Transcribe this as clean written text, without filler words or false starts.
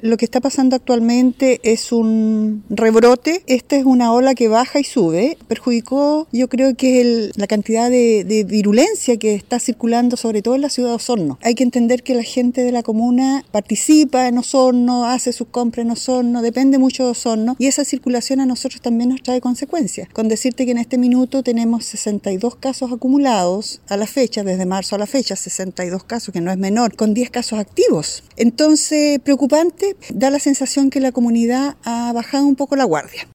Lo que está pasando actualmente es un rebrote. Esta es una ola que baja y sube. Perjudicó, yo creo que la cantidad de virulencia que está circulando, sobre todo en la ciudad de Osorno. Hay que entender que la gente de la comuna participa en Osorno, hace sus compras en Osorno, depende mucho de Osorno, y esa circulación a nosotros también nos trae consecuencias. Con decirte que en este minuto tenemos 62 casos acumulados a la fecha, desde marzo a la fecha, 62 casos, que no es menor, con 10 casos activos. Entonces, preocupante, da la sensación que la comunidad ha bajado un poco la guardia.